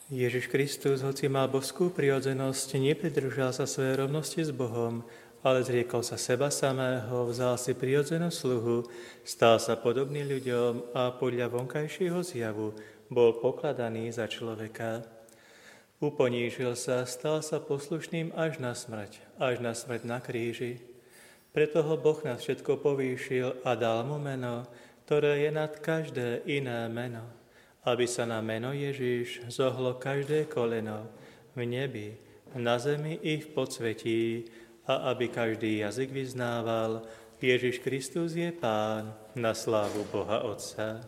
Ježiš Kristus, hoci mal božskú prirodzenosť, nepridržal sa svojej rovnosti s Bohom, ale zriekol sa seba samého, vzal si prirodzenú sluhu, stal sa podobný ľuďom a podľa vonkajšieho zjavu bol pokladaný za človeka. Uponížil sa, stal sa poslušným až na smrť na kríži. Preto ho Boh nad všetko povýšil a dal mu meno, ktoré je nad každé iné meno, aby sa na meno Ježiš zohlo každé koleno v nebi, na zemi i v podsvetí, a aby každý jazyk vyznával, Ježiš Kristus je Pán, na slávu Boha Otca.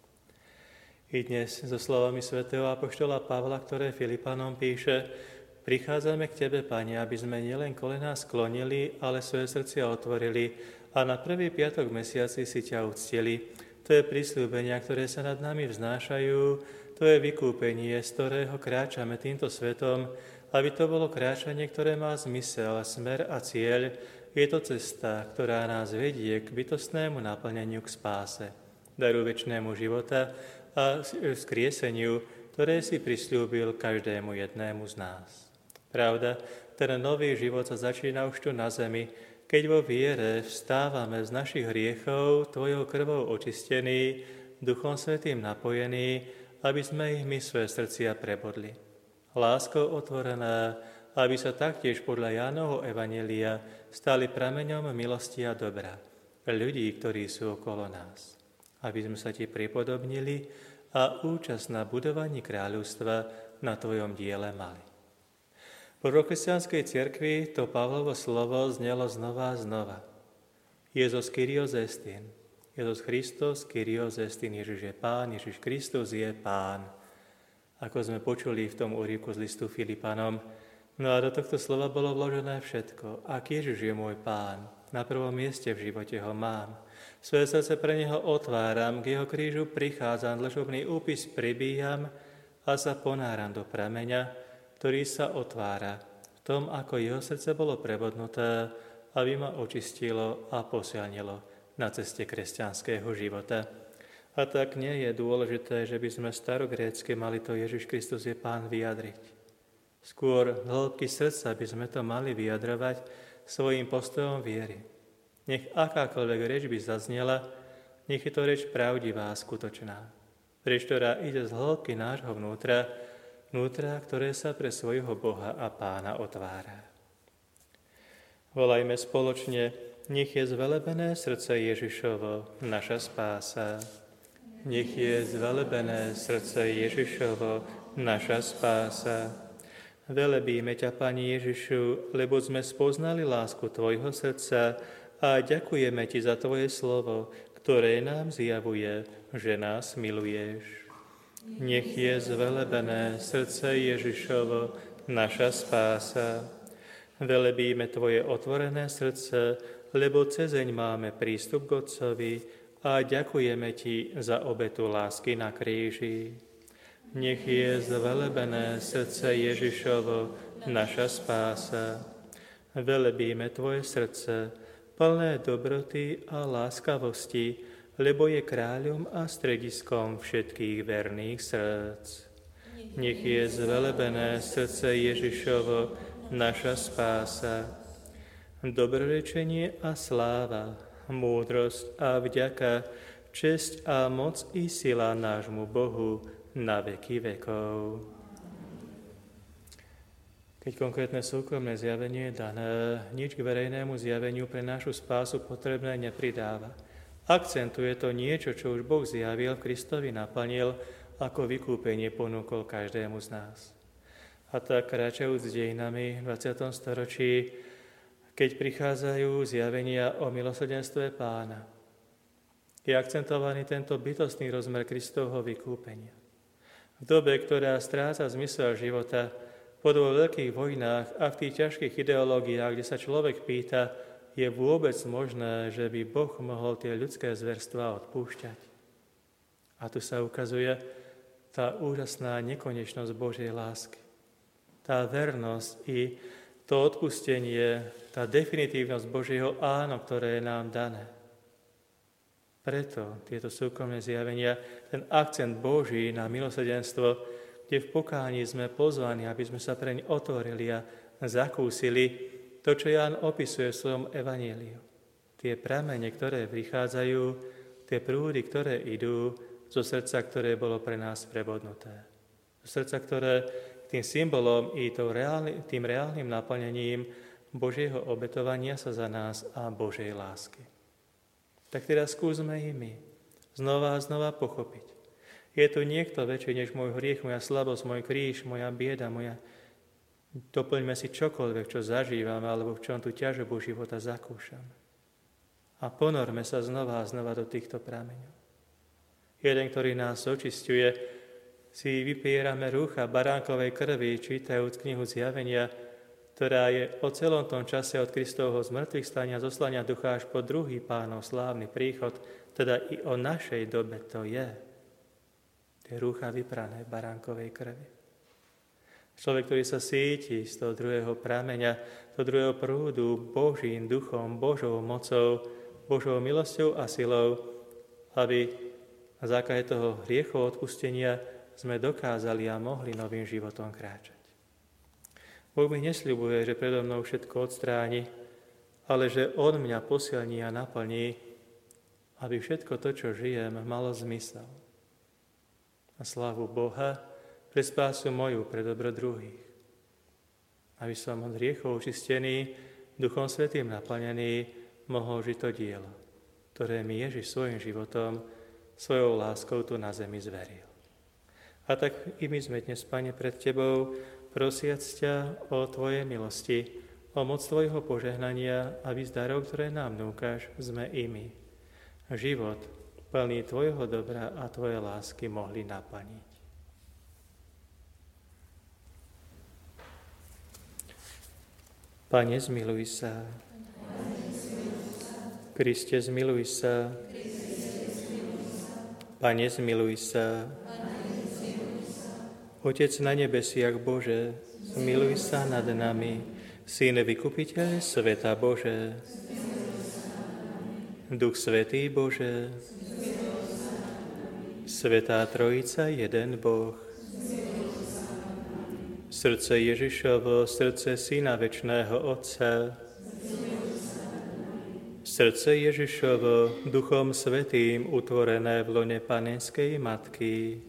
I dnes so slovami svätého apoštola Pavla, ktoré Filipanom píše: prichádzame k Tebe, Pane, aby sme nielen kolená sklonili, ale svoje srdcia otvorili a na prvý piatok v mesiaci si ťa uctili. To je prisľúbenia, ktoré sa nad nami vznášajú, to je vykúpenie, z ktorého kráčame týmto svetom, aby to bolo kráčanie, ktoré má zmysel, smer a cieľ. Je to cesta, ktorá nás vedie k bytostnému naplneniu, k spáse, daru večnému života a vzkrieseniu, ktoré si prisľúbil každému jednému z nás. Pravda, ten nový život sa začína už tu na zemi, keď vo viere vstávame z našich hriechov, Tvojou krvou očistený, Duchom Svätým napojený, aby sme ich my svoje srdcia prebodli. Láskou otvorená, aby sa taktiež podľa Jánovho evanjelia stali prameňom milosti a dobra ľudí, ktorí sú okolo nás. Aby sme sa Ti pripodobnili a účasť na budovaní kráľovstva na Tvojom diele mali. Po kresťanskej cirkvi to Pavlovo slovo znelo znova a znova. Jezus Kyrios estin. Jezus Christos Kyrios estin. Ježiš je Pán, Ježiš Kristus je Pán. Ako sme počuli v tom úryvku z listu Filipanom. No a do tohto slova bolo vložené všetko. Ak Ježiš je môj Pán, na prvom mieste v živote ho mám. Svoje srdce pre neho otváram, k jeho krížu prichádzam, dlžobný úpis pribíjam a sa ponáram do prameňa, ktorý sa otvára v tom, ako jeho srdce bolo prebodnuté, aby ma očistilo a posilnilo na ceste kresťanského života. A tak nie je dôležité, že by sme starogrécky mali to Ježiš Kristus je Pán vyjadriť. Skôr v hĺbky srdca by sme to mali vyjadrovať svojím postojom viery. Nech akákoľvek reč by zaznela, nech je to reč pravdivá a skutočná. Reč, ktorá ide z hĺbky nášho vnútra, ktoré sa pre svojho Boha a Pána otvára. Volajme spoločne: nech je zvelebené srdce Ježišovo, naša spása. Nech je zvelebené srdce Ježišovo, naša spása. Velebíme ťa, Pani Ježišu, lebo sme spoznali lásku Tvojho srdca a ďakujeme Ti za Tvoje slovo, ktoré nám zjavuje, že nás miluješ. Nech je zvelebené srdce Ježišovo, naša spása. Velebíme Tvoje otvorené srdce, lebo cezeň máme prístup k Otcovi a ďakujeme Ti za obetu lásky na kríži. Nech je zvelebené srdce Ježišovo, naša spása. Velebíme Tvoje srdce, plné dobroty a láskavosti, lebo je kráľom a strediskom všetkých verných srdc. Nech je zvelebené srdce Ježišovo, naša spása. Dobrorečenie a sláva, múdrosť a vďaka, česť a moc i sila nášmu Bohu na veky vekov. Keď konkrétne súkromné zjavenie je dané, nič k verejnému zjaveniu pre našu spásu potrebné nepridáva. Akcentuje to niečo, čo už Boh zjavil, Kristovi naplnil, ako vykúpenie ponúkol každému z nás. A tak kráčajúc dejinami v 20. storočí, keď prichádzajú zjavenia o milosrdenstve Pána, je akcentovaný tento bytostný rozmer Kristovho vykúpenia. V dobe, ktorá stráca zmysel života, po dvoch veľkých vojnách a v tých ťažkých ideológiách, kde sa človek pýta, je vôbec možné, že by Boh mohol tie ľudské zverstvá odpúšťať. A tu sa ukazuje tá úžasná nekonečnosť Božej lásky. Tá vernosť i to odpustenie, tá definitívnosť Božieho áno, ktoré je nám dané. Preto tieto súkromné zjavenia, ten akcent Boží na milosrdenstvo, kde v pokáni sme pozvaní, aby sme sa preň otvorili a zakúsili to, čo Ján opisuje v svojom evanjeliu. Tie pramene, ktoré prichádzajú, tie prúdy, ktoré idú zo srdca, ktoré bolo pre nás prebodnuté. Zo srdca, ktoré tým symbolom i tým reálnym naplnením Božieho obetovania sa za nás a Božej lásky. Tak teraz skúsme i my znova a znova pochopiť. Je tu niekto väčší než môj hriech, moja slabosť, môj kríž, moja bieda, doplňme si čokoľvek, čo zažívame, alebo v čom tú ťažobu života zakúšame. A ponorme sa znova a znova do týchto prameňov. Jeden, ktorý nás očisťuje, si vypierame rúcha baránkovej krvi, čítajúc knihu Zjavenia, ktorá je o celom tom čase od Kristovho zmrtvých stania, zoslania ducha až po druhý Pánov slávny príchod, teda i o našej dobe to je. Tie rúcha vyprané baránkovej krvi. Človek, ktorý sa síti z toho druhého prameňa, toho druhého prúdu Božím duchom, Božou mocou, Božou milosťou a silou, aby na základe toho hriechov odpustenia sme dokázali a mohli novým životom kráčať. Boh mi nesľubuje, že predo mnou všetko odstráni, ale že on mňa posilní a naplní, aby všetko to, čo žijem, malo zmysel. Na slávu Boha, pre spásu moju, pre dobro druhých. Aby som od hriechov očistený, Duchom Svätým naplnený, mohol žiť to dielo, ktoré mi Ježiš svojim životom, svojou láskou tu na zemi zveril. A tak i my sme dnes, Pane, pred Tebou, prosiac ťa o Tvoje milosti, o moc Tvojho požehnania a darov, ktoré nám núkaš, sme i my. Život plný Tvojho dobra a Tvojej lásky mohli naplniť. Pane, zmiluj sa. Kriste, zmiluj sa. Pane, zmiluj sa. Otec na nebesiach Bože, zmiluj sa nad nami. Syn Vykupiteľ sveta Bože. Duch Svätý Bože. Svätá Trojica, jeden Boh. Srdce Ježišovo, srdce Syna večného Otca. Srdce Ježišovo, Duchom Svätým utvorené v lone Panenskej Matky.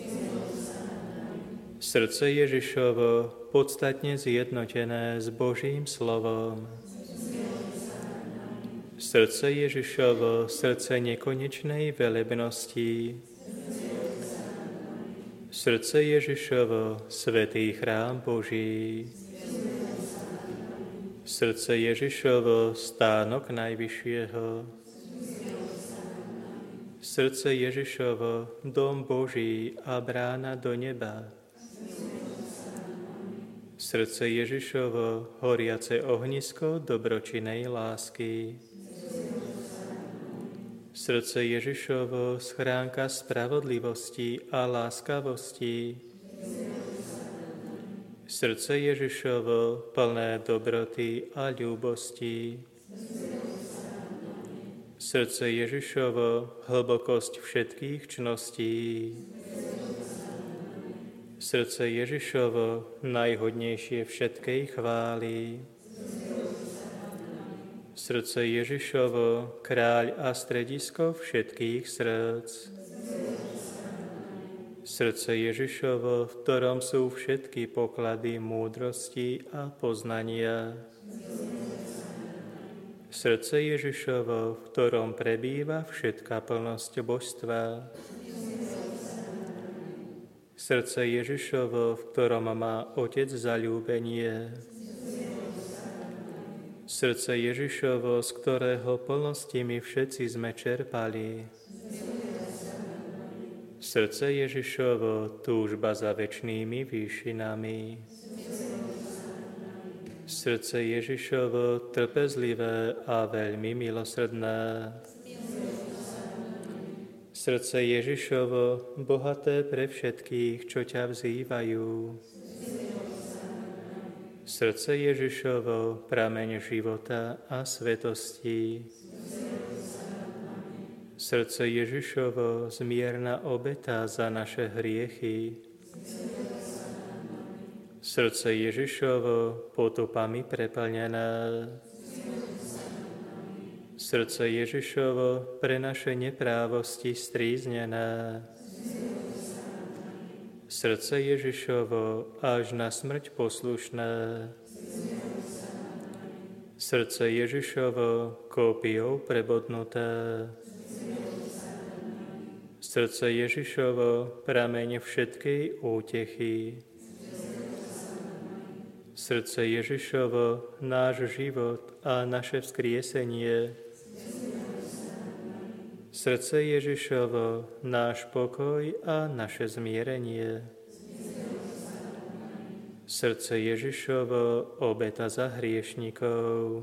Srdce Ježišovo, podstatne zjednotené s Božím slovom. Srdce Ježišovo, srdce nekonečnej velebnosti. Srdce Ježišovo, svätý chrám Boží. Srdce Ježišovo, stánok Najvyššieho. Srdce Ježišovo, dom Boží a brána do neba. Srdce Ježišovo, horiace ohnisko dobročinnej lásky. Srdce Ježišovo, schránka spravodlivosti a láskavosti. Srdce Ježišovo, plné dobroty a ľúbosti. Srdce Ježišovo, hlbokosť všetkých čností. Srdce Ježišovo, najhodnejšie všetkej chvály. Srdce Ježišovo, kráľ a stredisko všetkých srdc. Srdce Ježišovo, v ktorom sú všetky poklady múdrosti a poznania. Srdce Ježišovo, v ktorom prebýva všetká plnosť božstva. Srdce Ježišovo, v ktorom má Otec zaľúbenie. Srdce Ježišovo, z ktorého plnosti my všetci sme čerpali. Srdce Ježišovo, túžba za večnými výšinami. Srdce Ježišovo, trpezlivé a veľmi milosrdné. Srdce Ježišovo, bohaté pre všetkých, čo ťa vzývajú. Srdce Ježišovo, prameň života a svetosti. Srdce Ježišovo, zmierna obeta za naše hriechy. Srdce Ježišovo potupami preplnené. Srdce Ježišovo pre naše neprávosti stríznené. Srdce Ježišovo až na smrť poslušné. Srdce Ježišovo kópiou prebodnuté. Srdce Ježišovo prameň všetkej útechy. Srdce Ježišovo náš život a naše vzkriesenie. Srdce Ježišovo náš pokoj a naše zmierenie. Srdce Ježišovo obeta za hriešnikov.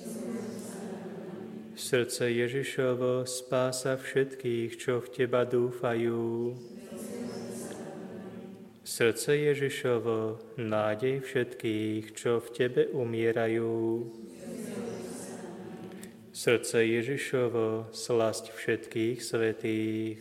Srdce Ježišovo spása všetkých, čo v Teba dúfajú. Srdce Ježišovo nádej všetkých, čo v Tebe umierajú. Srdce Ježišovo slasť všetkých svätých.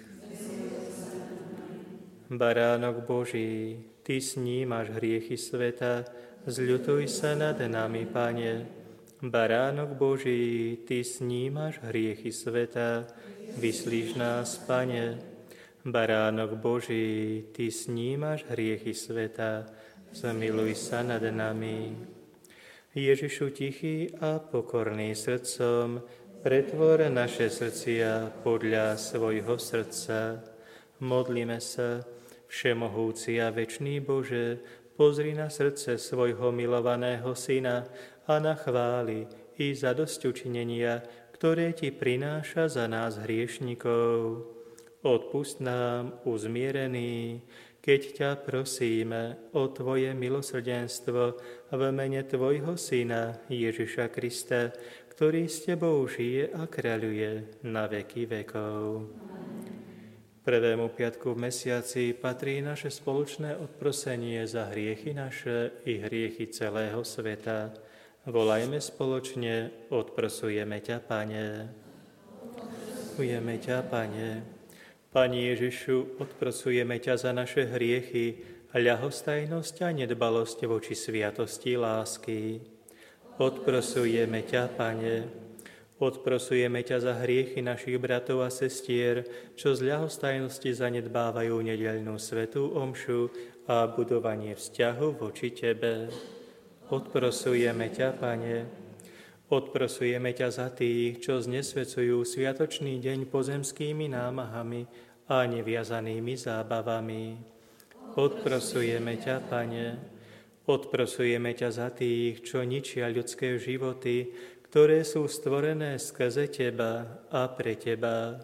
Baránok Boží, Ty snímaš hriechy sveta, zľutuj sa nad nami, Pane. Baránok Boží, Ty snímaš hriechy sveta, vyslíš nás, Pane. Baránok Boží, Ty snímaš hriechy sveta, zmiluj sa nad nami. Ježišu tichý a pokorný srdcom, pretvor naše srdcia podľa svojho srdca. Modlíme sa, všemohúci a večný Bože, pozri na srdce svojho milovaného Syna a na chvály i zadosťučinenia, ktoré Ti prináša za nás hriešnikov. Odpusť nám, uzmierený, keď ťa prosíme o Tvoje milosrdenstvo v mene Tvojho Syna Ježiša Krista, ktorý s Tebou žije a kráľuje na veky vekov. Prvému piatku v mesiaci patrí naše spoločné odprosenie za hriechy naše i hriechy celého sveta. Volajme spoločne, odprosujeme ťa, Pane. Odprosujeme ťa, Pane. Pani Ježišu, odprosujeme ťa za naše hriechy, ľahostajnosť a nedbalosť voči sviatosti lásky. Odprosujeme ťa, Pane. Odprosujeme ťa za hriechy našich bratov a sestier, čo z ľahostajnosti zanedbávajú nedeľnú svätú omšu a budovanie vzťahu voči Tebe. Odprosujeme ťa, Pane. Odprosujeme ťa za tých, čo znesvecujú sviatočný deň pozemskými námahami a neviazanými zábavami. Odprosujeme ťa, Pane. Odprosujeme ťa za tých, čo ničia ľudské životy, ktoré sú stvorené skrze Teba a pre Teba.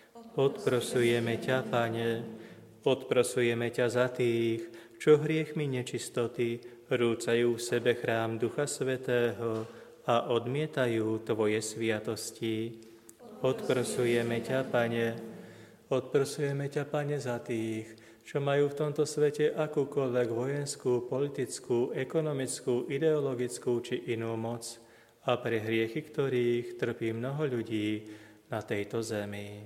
Odprosujeme ťa, Pane. Odprosujeme ťa za tých, čo hriechmi nečistoty rúcajú v sebe chrám Ducha Svätého a odmietajú Tvoje sviatosti. Odprosujeme ťa, Pane. Odprosujeme ťa, Pane, za tých, čo majú v tomto svete akúkoľvek vojenskú, politickú, ekonomickú, ideologickú či inú moc a pre hriechy, ktorých trpí mnoho ľudí na tejto zemi.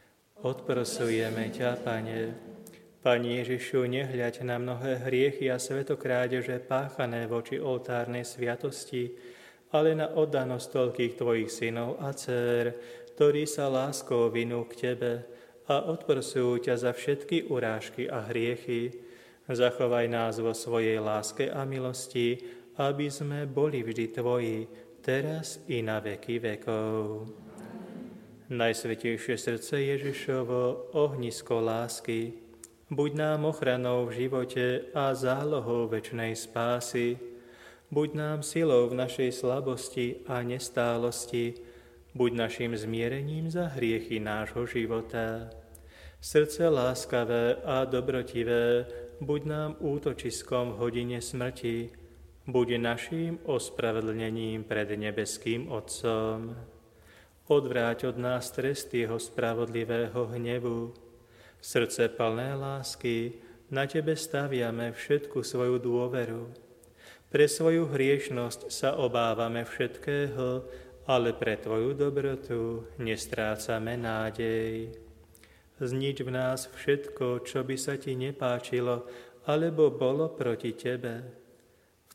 Odprosujeme ťa, Pane. Pani Ježišu, nehľaď na mnohé hriechy a svetokrádeže páchané voči oltárnej sviatosti, ale na oddanosť toľkých Tvojich synov a dcér, ktorí sa láskou vinú k Tebe a odprosujú ťa za všetky urážky a hriechy. Zachovaj nás vo svojej láske a milosti, aby sme boli vždy Tvoji, teraz i na veky vekov. Najsvätejšie srdce Ježišovo, ohnisko lásky, buď nám ochranou v živote a zálohou večnej spásy. Buď nám silou v našej slabosti a nestálosti, buď našim zmierením za hriechy nášho života. Srdce láskavé a dobrotivé, buď nám útočiskom v hodine smrti, buď naším ospravedlnením pred nebeským Otcom. Odvráť od nás trest jeho spravodlivého hnevu. Srdce plné lásky, na Tebe staviame všetku svoju dôveru. Pre svoju hriešnosť sa obávame všetkého, ale pre Tvoju dobrotu nestrácame nádej. Znič v nás všetko, čo by sa Ti nepáčilo, alebo bolo proti Tebe.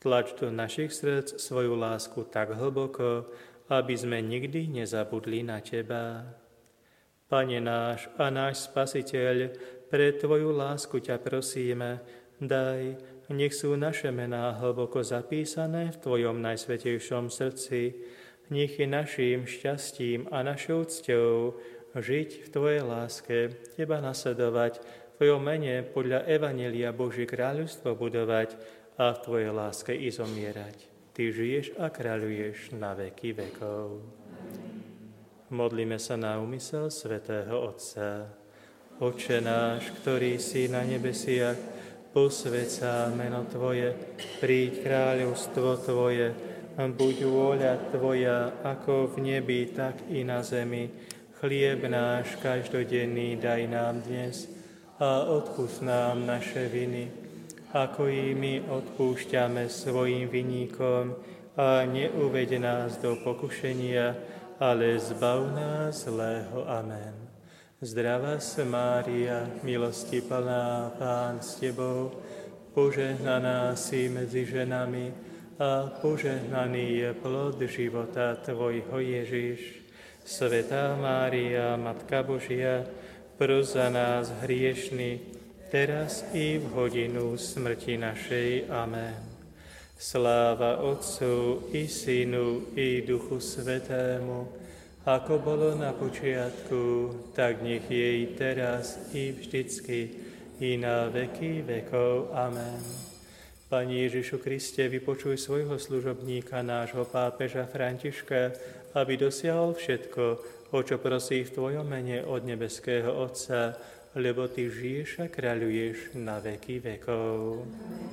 Vtlač do našich srdc svoju lásku tak hlboko, aby sme nikdy nezabudli na Teba. Pane náš a náš Spasiteľ, pre Tvoju lásku ťa prosíme, daj, nech sú naše mená hlboko zapísané v Tvojom najsvätejšom srdci. Nech je naším šťastím a našou cťou žiť v Tvojej láske, Teba nasledovať, v Tvojom mene podľa Evanjelia Božie kráľovstvo budovať a v Tvojej láske i zomierať. Ty žiješ a kráľuješ na veky vekov. Modlíme sa na úmysel svätého Otca. Otče náš, ktorý si na nebesiach, posväť sa meno Tvoje, príď kráľovstvo Tvoje, buď vôľa Tvoja, ako v nebi, tak i na zemi. Chlieb náš každodenný daj nám dnes a odpusť nám naše viny, ako i my odpúšťame svojim vinníkom, a neuveď nás do pokušenia, ale zbav nás zlého. Amen. Zdravá sa Mária, milosti plná, Pán s Tebou, požehnaná si medzi ženami a požehnaný je plod života Tvojho Ježiš. Svätá Mária, Matka Božia, pros za nás hriešnych, teraz i v hodinu smrti našej. Amen. Sláva Otcu i Synu i Duchu Svätému, ako bolo na počiatku, tak nech je i teraz i vždycky i na veky vekov. Amen. Pani Ježišu Kriste, vypočuj svojho služobníka, nášho pápeža Františka, aby dosiahol všetko, o čo prosí v Tvojom mene od nebeského Otca, lebo Ty žiješ a kráľuješ na veky vekov.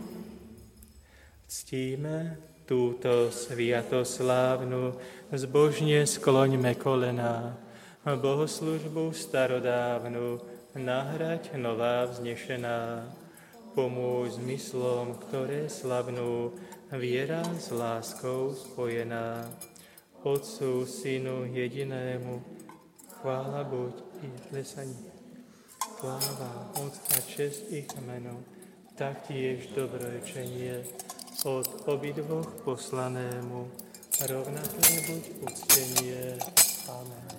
Ctíme túto sviatoslávnu, zbožne skloňme kolená, bohoslužbu starodávnu, nahrať nová vznešená. Pomôž zmyslom, ktoré slavnú, viera s láskou spojená. Otcu, Synu jedinému, chvála buď i plesanie. Sláva, moc a čest ich menu, taktiež dobrorečenie od obidvoch poslanému, rovnaké buď uctenie. Amen.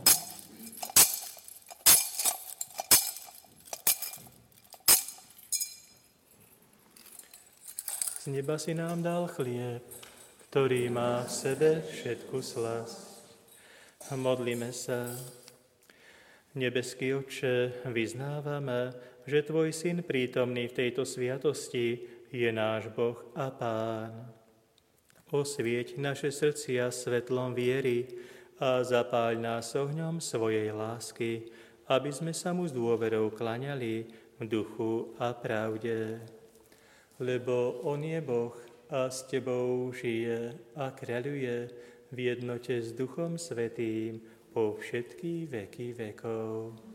Z neba si nám dal chlieb, ktorý má v sebe všetku slasť. Modlíme sa. Nebeský Otče, vyznávame, že Tvoj Syn prítomný v tejto sviatosti je náš Boh a Pán. Osvieť naše srdcia svetlom viery a zapáľ nás ohňom svojej lásky, aby sme sa mu s dôverou klaňali v duchu a pravde. Lebo On je Boh a s Tebou žije a kráľuje v jednote s Duchom Svätým po všetky veky vekov.